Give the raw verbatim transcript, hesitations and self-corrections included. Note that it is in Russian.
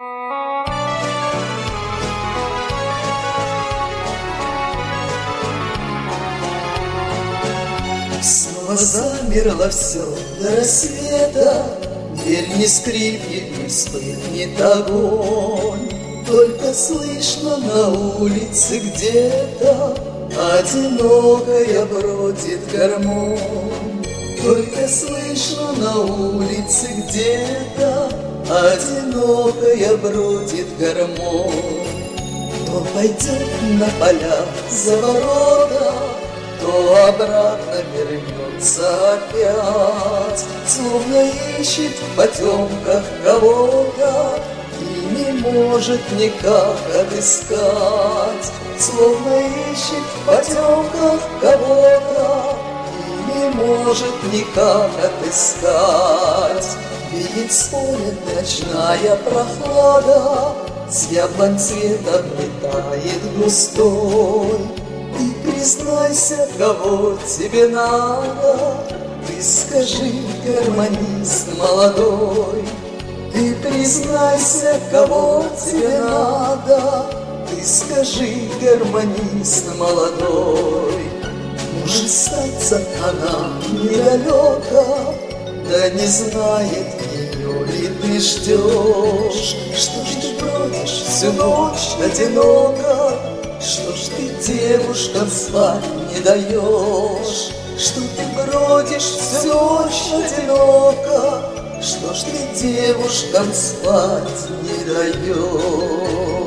Снова замерло все до рассвета, дверь не скрипнет, не вспыхнет огонь. Только слышно на улице где-то одинокая бродит гармонь. Только слышно на улице где-то одинокая бродит гармонь. То пойдет на поля за ворота, то обратно вернется опять, словно ищет в потемках кого-то и не может никак отыскать, словно ищет в потемках кого-то и не может никак отыскать. Видит с поля ночная прохлада, с яблонь цветом летает густой. Ты признайся, кого тебе надо, ты скажи, гармонист молодой. Ты признайся, кого тебе надо, ты скажи, гармонист молодой. Может, статься она недалека, да не знает, ее ли ты ждешь. Что ж ты бродишь всю ночь одиноко, что ж ты девушкам спать не даешь? Что ты бродишь всю ночь одиноко, что ж ты девушкам спать не даешь?